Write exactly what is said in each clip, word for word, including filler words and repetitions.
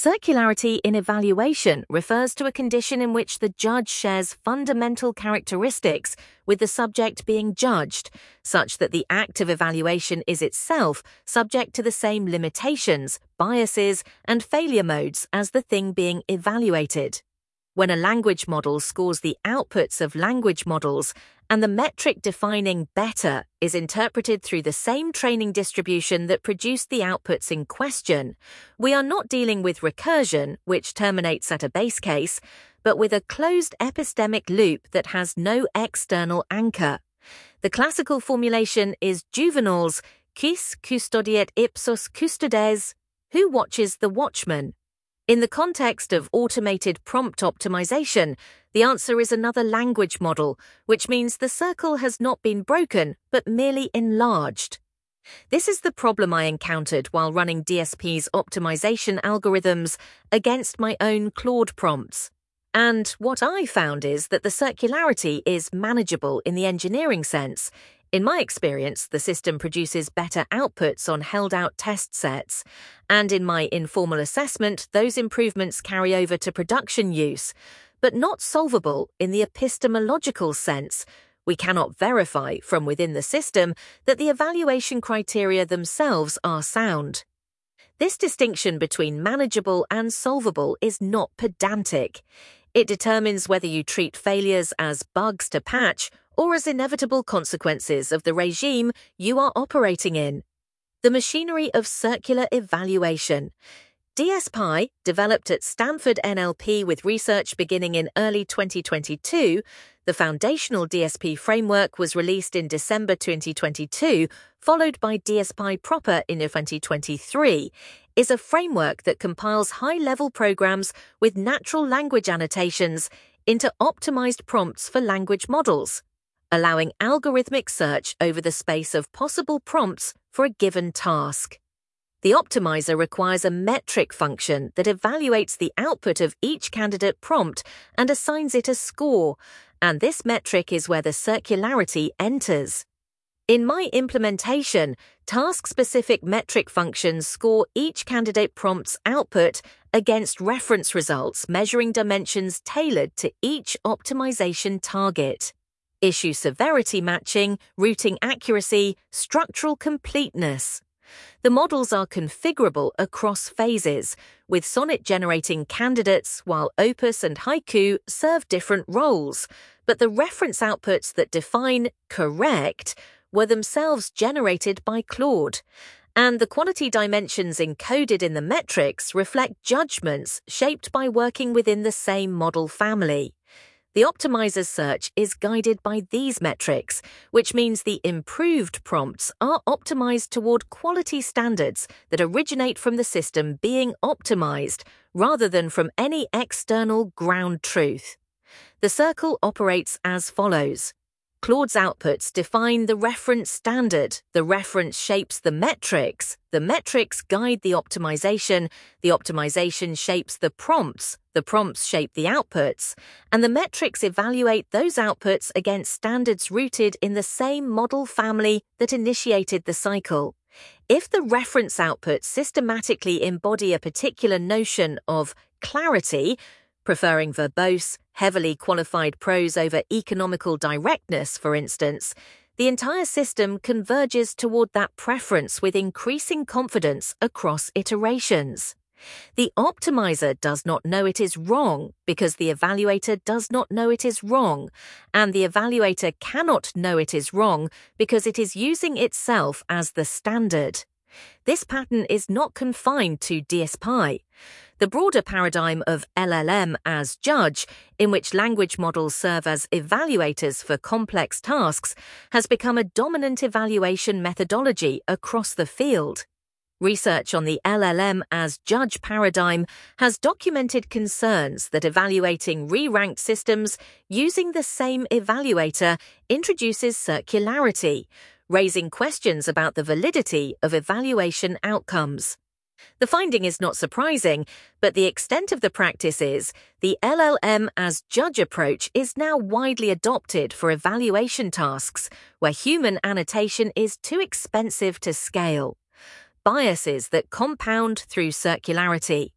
Circularity in evaluation refers to a condition in which the judge shares fundamental characteristics with the subject being judged, such that the act of evaluation is itself subject to the same limitations, biases, and failure modes as the thing being evaluated. When a language model scores the outputs of language models, and the metric defining better is interpreted through the same training distribution that produced the outputs in question, we are not dealing with recursion, which terminates at a base case, but with a closed epistemic loop that has no external anchor. The classical formulation is Juvenal's quis custodiet ipsos custodes, who watches the watchman? In the context of automated prompt optimization, the answer is another language model, which means the circle has not been broken, but merely enlarged. This is the problem I encountered while running D S P's optimization algorithms against my own Claude prompts. And what I found is that the circularity is manageable in the engineering sense. In my experience, the system produces better outputs on held-out test sets, and in my informal assessment, those improvements carry over to production use, but not solvable in the epistemological sense. We cannot verify from within the system that the evaluation criteria themselves are sound. This distinction between manageable and solvable is not pedantic. It determines whether you treat failures as bugs to patch or as inevitable consequences of the regime you are operating in. The machinery of circular evaluation. D S P I, developed at Stanford N L P with research beginning in early twenty twenty-two, the foundational D S P framework was released in December twenty twenty-two, followed by D S P I proper in twenty twenty-three, is a framework that compiles high-level programs with natural language annotations into optimized prompts for language models, allowing algorithmic search over the space of possible prompts for a given task. The optimizer requires a metric function that evaluates the output of each candidate prompt and assigns it a score, and this metric is where the circularity enters. In my implementation, task-specific metric functions score each candidate prompt's output against reference results measuring dimensions tailored to each optimization target. Issue severity matching, routing accuracy, structural completeness. The models are configurable across phases, with Sonnet generating candidates while Opus and Haiku serve different roles, but the reference outputs that define correct were themselves generated by Claude, and the quality dimensions encoded in the metrics reflect judgments shaped by working within the same model family. The optimizer's search is guided by these metrics, which means the improved prompts are optimized toward quality standards that originate from the system being optimized, rather than from any external ground truth. The circle operates as follows. Claude's outputs define the reference standard, the reference shapes the metrics, the metrics guide the optimization, the optimization shapes the prompts, the prompts shape the outputs, and the metrics evaluate those outputs against standards rooted in the same model family that initiated the cycle. If the reference outputs systematically embody a particular notion of clarity, preferring verbose, heavily qualified prose over economical directness, for instance, the entire system converges toward that preference with increasing confidence across iterations. The optimizer does not know it is wrong because the evaluator does not know it is wrong, and the evaluator cannot know it is wrong because it is using itself as the standard. This pattern is not confined to D S P I. The broader paradigm of L L M as judge, in which language models serve as evaluators for complex tasks, has become a dominant evaluation methodology across the field. Research on the L L M as judge paradigm has documented concerns that evaluating re-ranked systems using the same evaluator introduces circularity, raising questions about the validity of evaluation outcomes. The finding is not surprising, but the extent of the practice is the L L M as judge approach is now widely adopted for evaluation tasks where human annotation is too expensive to scale. Biases that compound through circularity.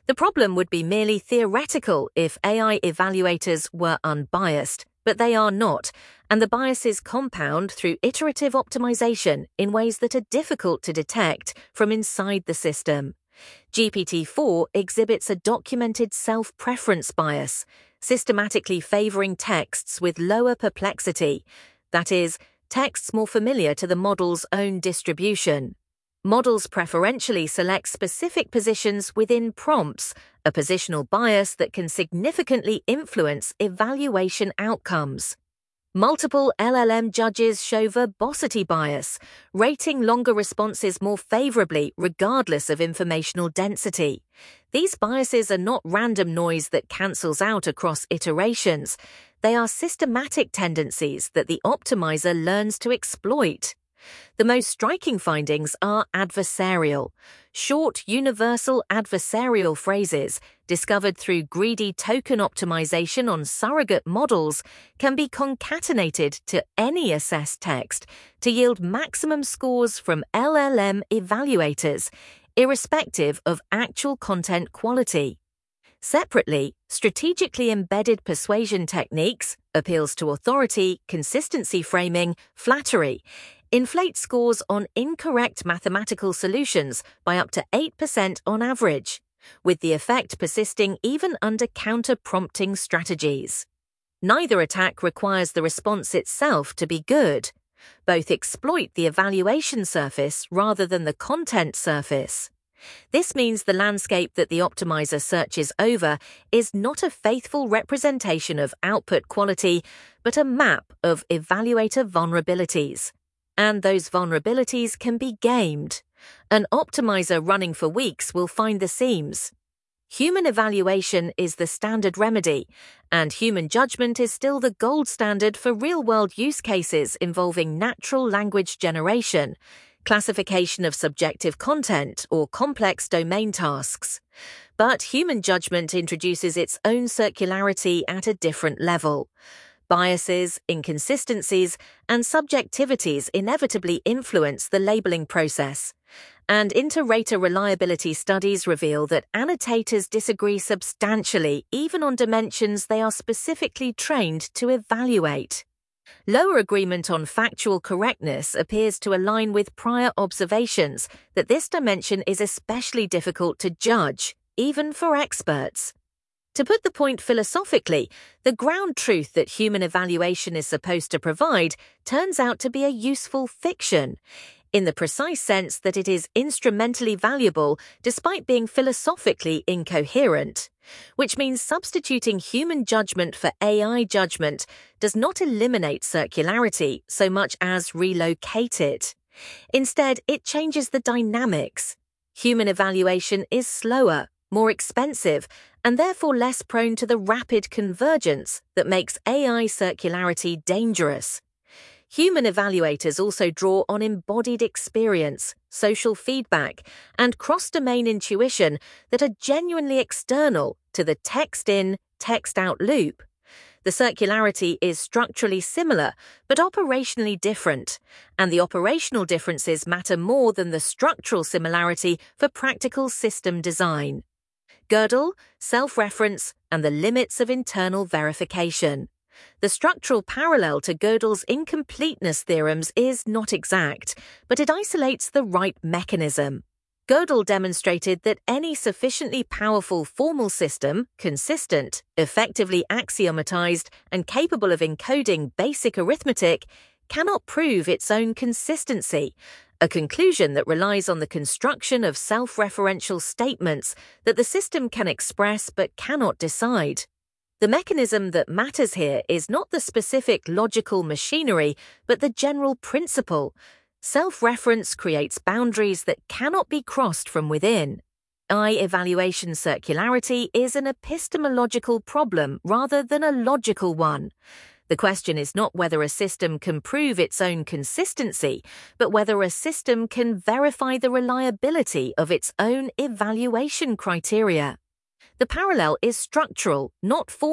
The problem would be merely theoretical if A I evaluators were unbiased, but they are not, and the biases compound through iterative optimization in ways that are difficult to detect from inside the system. G P T four exhibits a documented self-preference bias, systematically favoring texts with lower perplexity, that is, texts more familiar to the model's own distribution. Models preferentially select specific positions within prompts, a positional bias that can significantly influence evaluation outcomes. Multiple L L M judges show verbosity bias, rating longer responses more favorably regardless of informational density. These biases are not random noise that cancels out across iterations. They are systematic tendencies that the optimizer learns to exploit. The most striking findings are adversarial. Short, universal adversarial phrases, discovered through greedy token optimization on surrogate models, can be concatenated to any assessed text to yield maximum scores from L L M evaluators, irrespective of actual content quality. Separately, strategically embedded persuasion techniques, appeals to authority, consistency framing, flattery, inflate scores on incorrect mathematical solutions by up to eight percent on average, with the effect persisting even under counter-prompting strategies. Neither attack requires the response itself to be good. Both exploit the evaluation surface rather than the content surface. This means the landscape that the optimizer searches over is not a faithful representation of output quality, but a map of evaluator vulnerabilities. And those vulnerabilities can be gamed. An optimizer running for weeks will find the seams. Human evaluation is the standard remedy, and human judgment is still the gold standard for real-world use cases involving natural language generation, classification of subjective content, or complex domain tasks. But human judgment introduces its own circularity at a different level. Biases, inconsistencies, and subjectivities inevitably influence the labeling process. And inter-rater reliability studies reveal that annotators disagree substantially even on dimensions they are specifically trained to evaluate. Lower agreement on factual correctness appears to align with prior observations that this dimension is especially difficult to judge, even for experts. To put the point philosophically, the ground truth that human evaluation is supposed to provide turns out to be a useful fiction, in the precise sense that it is instrumentally valuable despite being philosophically incoherent, which means substituting human judgment for A I judgment does not eliminate circularity so much as relocate it. Instead, it changes the dynamics. Human evaluation is slower, more expensive, and therefore less prone to the rapid convergence that makes A I circularity dangerous. Human evaluators also draw on embodied experience, social feedback, and cross-domain intuition that are genuinely external to the text-in, text-out loop. The circularity is structurally similar, but operationally different, and the operational differences matter more than the structural similarity for practical system design. Gödel, self-reference, and the limits of internal verification. The structural parallel to Gödel's incompleteness theorems is not exact, but it isolates the right mechanism. Gödel demonstrated that any sufficiently powerful formal system, consistent, effectively axiomatized, and capable of encoding basic arithmetic, cannot prove its own consistency, a conclusion that relies on the construction of self-referential statements that the system can express but cannot decide. The mechanism that matters here is not the specific logical machinery, but the general principle. Self-reference creates boundaries that cannot be crossed from within. A I evaluation circularity is an epistemological problem rather than a logical one. The question is not whether a system can prove its own consistency, but whether a system can verify the reliability of its own evaluation criteria. The parallel is structural, not formal.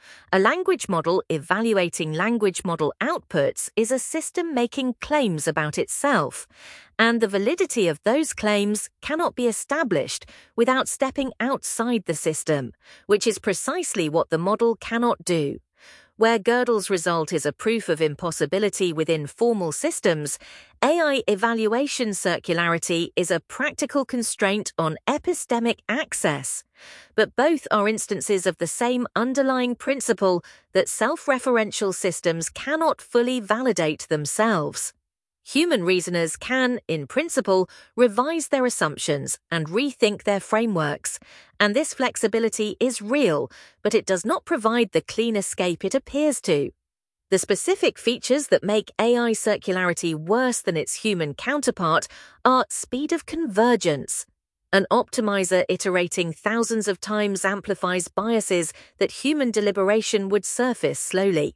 A language model evaluating language model outputs is a system making claims about itself, and the validity of those claims cannot be established without stepping outside the system, which is precisely what the model cannot do. Where Gödel's result is a proof of impossibility within formal systems, A I evaluation circularity is a practical constraint on epistemic access. But both are instances of the same underlying principle that self-referential systems cannot fully validate themselves. Human reasoners can, in principle, revise their assumptions and rethink their frameworks, and this flexibility is real, but it does not provide the clean escape it appears to. The specific features that make A I circularity worse than its human counterpart are speed of convergence. An optimizer iterating thousands of times amplifies biases that human deliberation would surface slowly.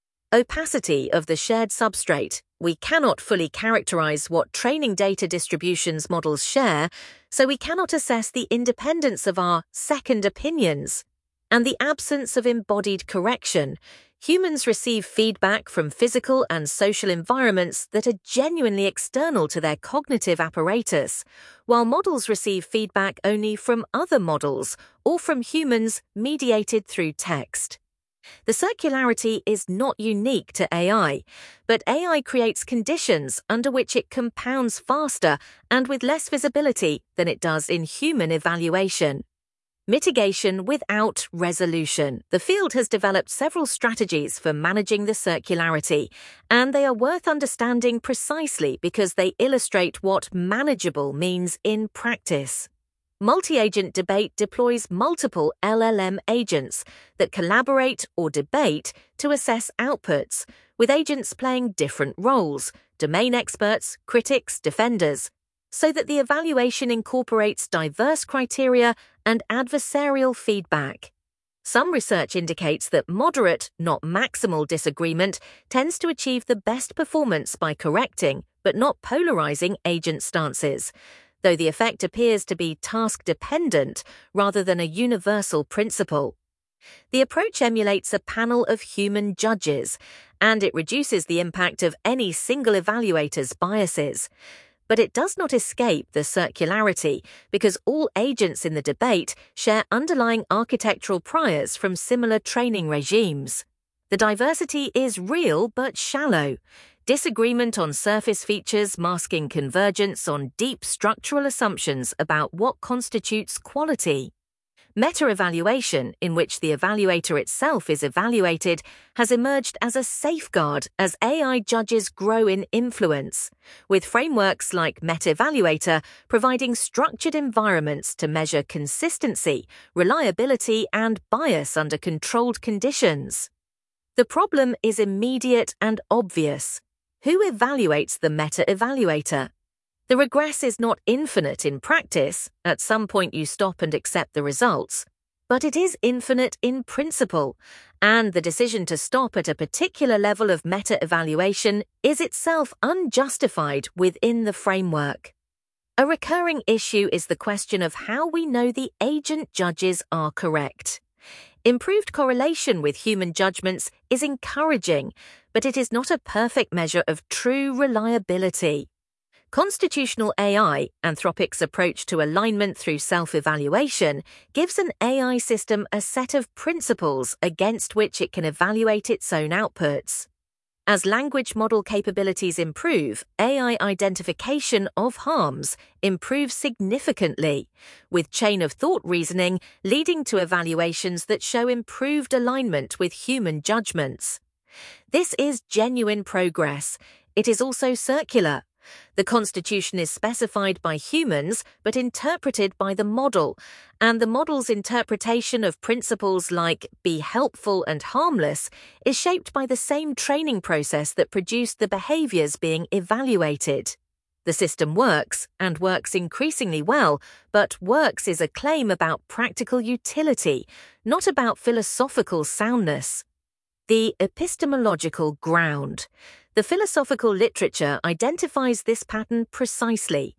Opacity of the shared substrate. We cannot fully characterize what training data distributions models share, so we cannot assess the independence of our second opinions. And the absence of embodied correction. Humans receive feedback from physical and social environments that are genuinely external to their cognitive apparatus, while models receive feedback only from other models or from humans mediated through text. The circularity is not unique to A I, but A I creates conditions under which it compounds faster and with less visibility than it does in human evaluation. Mitigation without resolution. The field has developed several strategies for managing the circularity, and they are worth understanding precisely because they illustrate what manageable means in practice. Multi-agent debate deploys multiple L L M agents that collaborate or debate to assess outputs, with agents playing different roles, domain experts, critics, defenders, so that the evaluation incorporates diverse criteria and adversarial feedback. Some research indicates that moderate, not maximal disagreement tends to achieve the best performance by correcting, but not polarizing agent stances, though the effect appears to be task-dependent rather than a universal principle. The approach emulates a panel of human judges, and it reduces the impact of any single evaluator's biases. But it does not escape the circularity because all agents in the debate share underlying architectural priors from similar training regimes. The diversity is real but shallow. Disagreement on surface features masking convergence on deep structural assumptions about what constitutes quality. Meta-evaluation, in which the evaluator itself is evaluated, has emerged as a safeguard as A I judges grow in influence, with frameworks like Meta-Evaluator providing structured environments to measure consistency, reliability, and bias under controlled conditions. The problem is immediate and obvious. Who evaluates the meta-evaluator? The regress is not infinite in practice. At some point you stop and accept the results. But it is infinite in principle, and the decision to stop at a particular level of meta-evaluation is itself unjustified within the framework. A recurring issue is the question of how we know the agent judges are correct. Improved correlation with human judgments is encouraging, but it is not a perfect measure of true reliability. Constitutional A I, Anthropic's approach to alignment through self-evaluation, gives an A I system a set of principles against which it can evaluate its own outputs. As language model capabilities improve, A I identification of harms improves significantly, with chain-of-thought reasoning leading to evaluations that show improved alignment with human judgments. This is genuine progress. It is also circular. The Constitution is specified by humans but interpreted by the model, and the model's interpretation of principles like be helpful and harmless is shaped by the same training process that produced the behaviors being evaluated. The system works, and works increasingly well, but works is a claim about practical utility, not about philosophical soundness. The epistemological ground. The philosophical literature identifies this pattern precisely.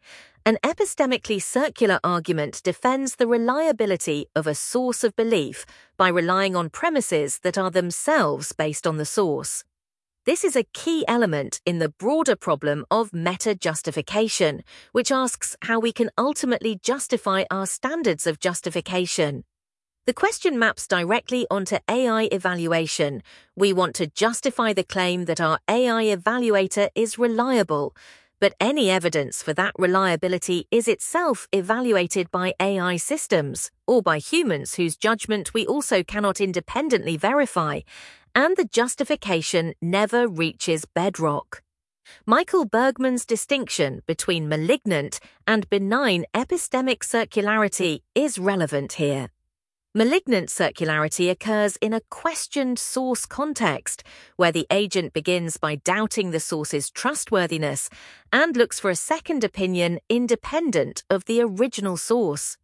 An epistemically circular argument defends the reliability of a source of belief by relying on premises that are themselves based on the source. This is a key element in the broader problem of meta-justification, which asks how we can ultimately justify our standards of justification. The question maps directly onto A I evaluation. We want to justify the claim that our A I evaluator is reliable, but any evidence for that reliability is itself evaluated by A I systems, or by humans whose judgment we also cannot independently verify, and the justification never reaches bedrock. Michael Bergman's distinction between malignant and benign epistemic circularity is relevant here. Malignant circularity occurs in a questioned source context, where the agent begins by doubting the source's trustworthiness and looks for a second opinion independent of the original source.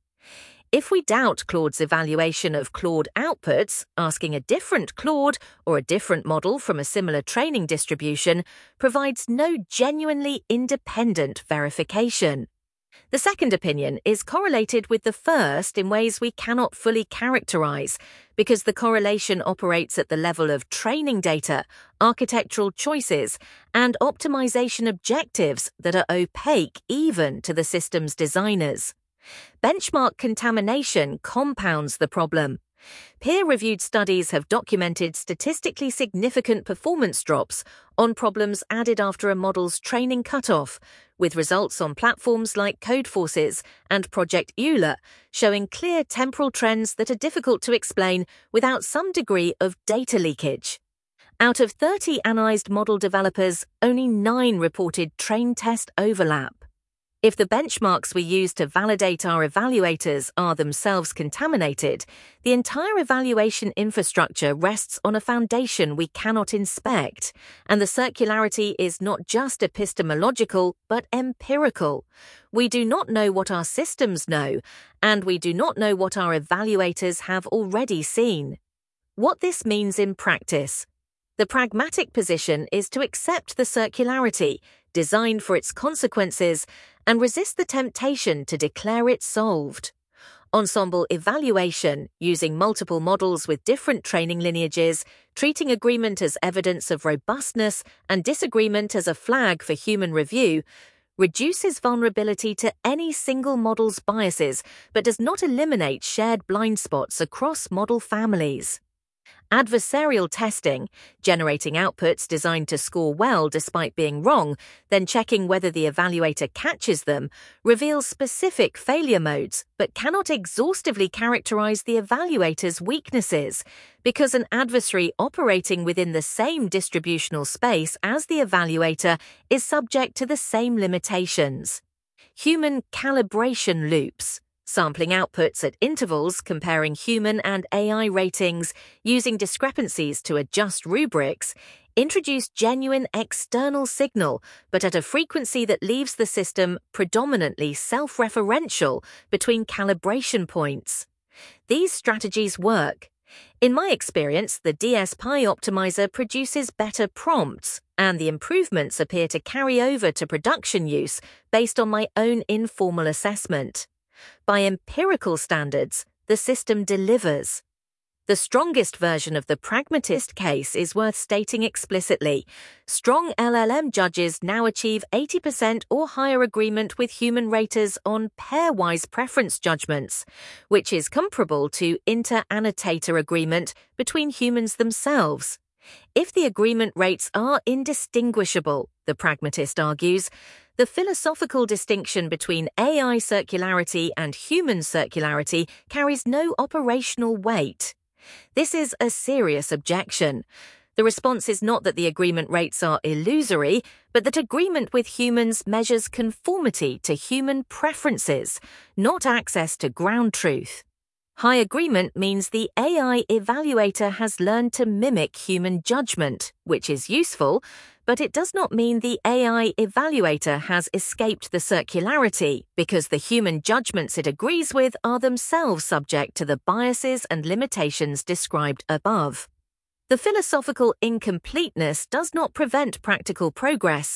If we doubt Claude's evaluation of Claude outputs, asking a different Claude or a different model from a similar training distribution provides no genuinely independent verification. The second opinion is correlated with the first in ways we cannot fully characterize, because the correlation operates at the level of training data, architectural choices, and optimization objectives that are opaque even to the system's designers. Benchmark contamination compounds the problem. Peer-reviewed studies have documented statistically significant performance drops on problems added after a model's training cutoff, with results on platforms like Codeforces and Project Euler showing clear temporal trends that are difficult to explain without some degree of data leakage. Out of thirty analyzed model developers, only nine reported train-test overlap. If the benchmarks we use to validate our evaluators are themselves contaminated, the entire evaluation infrastructure rests on a foundation we cannot inspect, and the circularity is not just epistemological but empirical. We do not know what our systems know, and we do not know what our evaluators have already seen. What this means in practice. The pragmatic position is to accept the circularity, design for its consequences, and resist the temptation to declare it solved. Ensemble evaluation, using multiple models with different training lineages, treating agreement as evidence of robustness and disagreement as a flag for human review, reduces vulnerability to any single model's biases but does not eliminate shared blind spots across model families. Adversarial testing, generating outputs designed to score well despite being wrong, then checking whether the evaluator catches them, reveals specific failure modes but cannot exhaustively characterize the evaluator's weaknesses, because an adversary operating within the same distributional space as the evaluator is subject to the same limitations. Human calibration loops. Sampling outputs at intervals, comparing human and A I ratings, using discrepancies to adjust rubrics, introduce genuine external signal, but at a frequency that leaves the system predominantly self-referential between calibration points. These strategies work. In my experience, the D S P I optimizer produces better prompts, and the improvements appear to carry over to production use based on my own informal assessment. By empirical standards, the system delivers. The strongest version of the pragmatist case is worth stating explicitly. Strong L L M judges now achieve eighty percent or higher agreement with human raters on pairwise preference judgments, which is comparable to inter-annotator agreement between humans themselves. If the agreement rates are indistinguishable, the pragmatist argues, the philosophical distinction between A I circularity and human circularity carries no operational weight. This is a serious objection. The response is not that the agreement rates are illusory, but that agreement with humans measures conformity to human preferences, not access to ground truth. High agreement means the A I evaluator has learned to mimic human judgment, which is useful, but it does not mean the A I evaluator has escaped the circularity, because the human judgments it agrees with are themselves subject to the biases and limitations described above. The philosophical incompleteness does not prevent practical progress,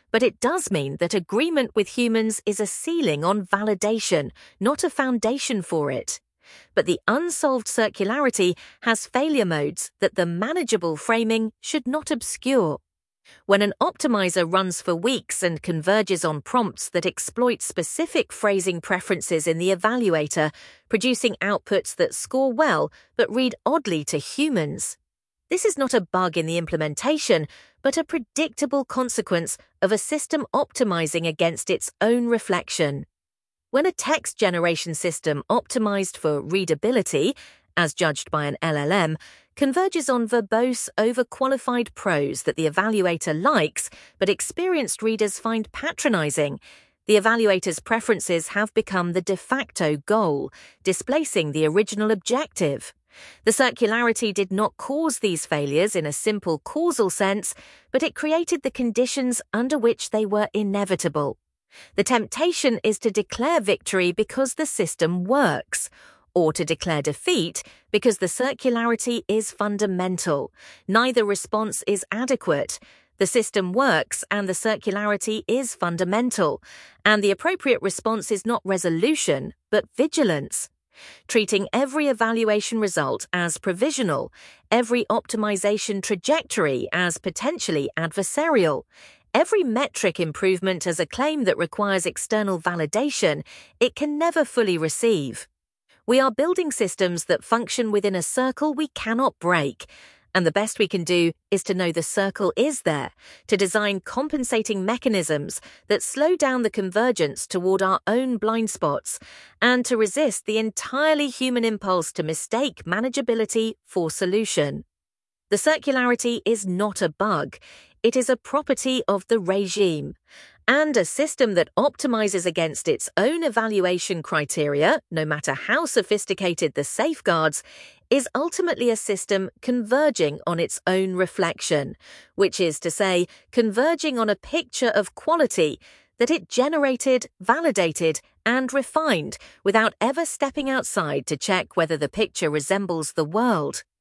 But it does mean that agreement with humans is a ceiling on validation, not a foundation for it. But the unsolved circularity has failure modes that the manageable framing should not obscure. When an optimizer runs for weeks and converges on prompts that exploit specific phrasing preferences in the evaluator, producing outputs that score well but read oddly to humans, this is not a bug in the implementation, but a predictable consequence of a system optimizing against its own reflection. When a text generation system optimized for readability, as judged by an L L M, converges on verbose, overqualified prose that the evaluator likes but experienced readers find patronizing, the evaluator's preferences have become the de facto goal, displacing the original objective. The circularity did not cause these failures in a simple causal sense, but it created the conditions under which they were inevitable. The temptation is to declare victory because the system works, or to declare defeat because the circularity is fundamental. Neither response is adequate. The system works and the circularity is fundamental, and the appropriate response is not resolution, but vigilance. Treating every evaluation result as provisional, every optimization trajectory as potentially adversarial, every metric improvement as a claim that requires external validation, it can never fully receive. We are building systems that function within a circle we cannot break, and the best we can do is to know the circle is there, to design compensating mechanisms that slow down the convergence toward our own blind spots, and to resist the entirely human impulse to mistake manageability for solution. The circularity is not a bug, it is a property of the regime. And a system that optimizes against its own evaluation criteria, no matter how sophisticated the safeguards, is ultimately a system converging on its own reflection, which is to say, converging on a picture of quality that it generated, validated, and refined without ever stepping outside to check whether the picture resembles the world.